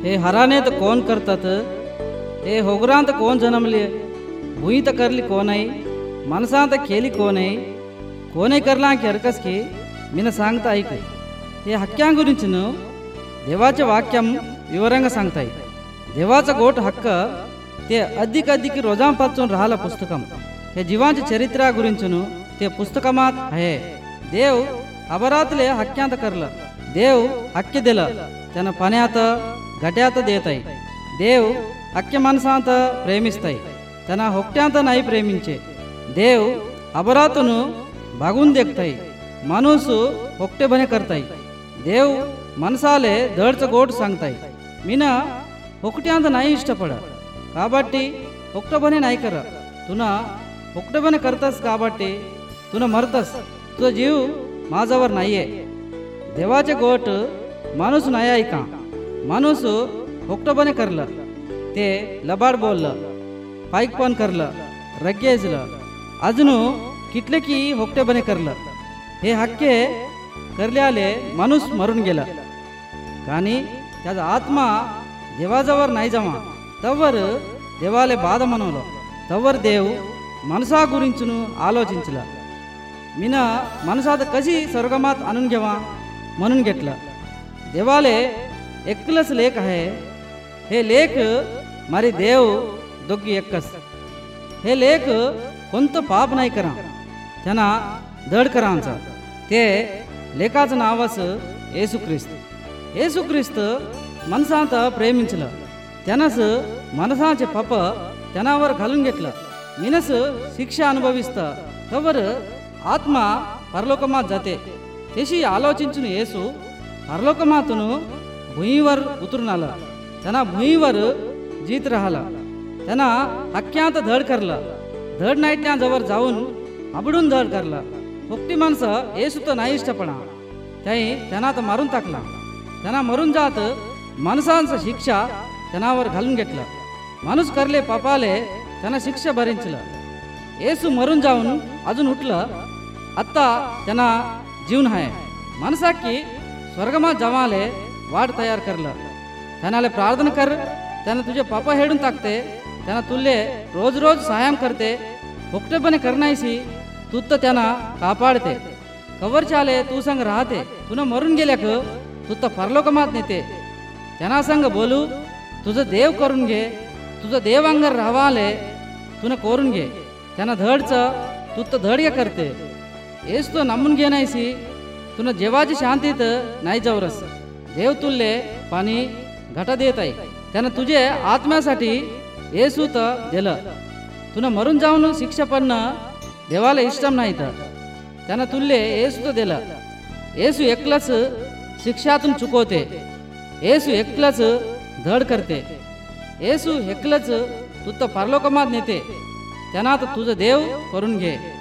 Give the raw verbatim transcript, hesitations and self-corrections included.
हे हराने तर कोण करतात, हे होगरांत कोण जन्मले, भुई तर करली कोण आहे, मनसांत केली कोण आहे, कोणे करला की हरकस की मीन सांगता ऐक. हे हक्क्यां गुरिंचनु देवाचे वाक्यम विवరంగా सांगताय. देवाचा गोट हक्क ते अधिक अधिक रोजांपासून राहिला पुस्तकम. हे जीवांचे चरित्रा गुरिंचनु ते पुस्तकमात आहे. देव अबरातले हक्क्यांत करलं. देव हक्के दिलं, त्यानं पाण्यात घट्यात देत आहे. देव हक्के माणसांत प्रेमिस्ताय, त्यांना होकट्यांत नाही प्रेमिंचे. देव अबरातून भागून देखताय, माणूस होकटेपणे करताय. देव मनसाले धडचं गोट सांगताय. मीन होकट्यांत नाही इष्टपड काबट्टी होकटपणे नाही कर. तुना होकटपणे करतस काबट्टी तुना मरतस. तुझा जीव माझावर नाहीये. देवाचे गोट माणूस नाही ऐका. माणूस होकटपणे करलं, ते लबाड बोललं, पाईकपण करलं, रग्गेजलं, अजून किटले की होकटेपणे करलं. हे हक्के करल्याले माणूस मरून गेला. కానీ त्याचा आत्मा देवाजवळ नाही जमा. तवर देवाले బాధ మనలో. तवर देव मनसा गुरिंचुनु आलोचिंचला. मीन मनसात कशी स्वर्गमात आणून घेवा म्हणून घेतलं. देवाले एकलच लेख आहे. हे लेख मारी देव दोघी एकच. हे लेख कोणतं पाप नाही करा, त्यांना धड करांचा. ते लेखाचं नावच येशू ख्रिस्त. येशू ख्रिस्त मनसांत प्रेमिंचलं, त्यानंच मनसाचे पाप त्यानावर घालून घेतलं. मीनस शिक्षा अनुभविस्त तवर आत्मा परलोकमात जाते. तेशी आलोचिंचून येसू परलोकमातून भुईवर उतरून आला. त्यांना भुईवर जीत राहिला. त्यांना हक्क्यांत धड करलं. धड नाही त्या जवळ जाऊन आबडून धड करलं. फुकटी माणसं येसू तर नाही इष्टपणा, त्याही त्यांना तर मारून टाकला. त्यांना मरून जात माणसांचं शिक्षा त्यांनावर घालून घेतलं. माणूस करले पापाले त्यांना शिक्षा भरिंचलं. येसू मरून जाऊन अजून उठलं. आत्ता त्यांना जीवन आहे. माणसा की स्वर्गमात जावाले वाट तयार करलं. त्यांनाले प्रार्थना कर, त्यांना तुझे पापा हेडून टाकते. त्यांना तुले रोज रोज सहाय्य करते. फुकटेपणे करण्याशी तू तर त्यांना कापाडते. कवर चाले तू संग राहते. तुला मरून गेल्याक तू तर परलोकमात नेते. त्यांना संग बोलू, तुझं देव करून घे. तुझं देव अंगर राहावाले तुनं करून घे. त्यांना धडचं तू तर धड करते. येस तो नमून घे नाहीसी तुनं जेवाची शांतीत नाही जावरस. देव तुल्ले पाणी घटा देत आहे. त्यानं तुझे आत्म्यासाठी येसू तर दिलं. तुनं मरून जाऊन शिक्षा पडणं देवाला इष्टम नाही. तर त्यानं तुल्ले येसू तर दिलं. येसू एकलाच शिक्षातून चुकवते. येसू एकलाच धड करते. येसू एकलाच तू तर परलोकमात नेते. त्यांना तर तुझं देव करून घे.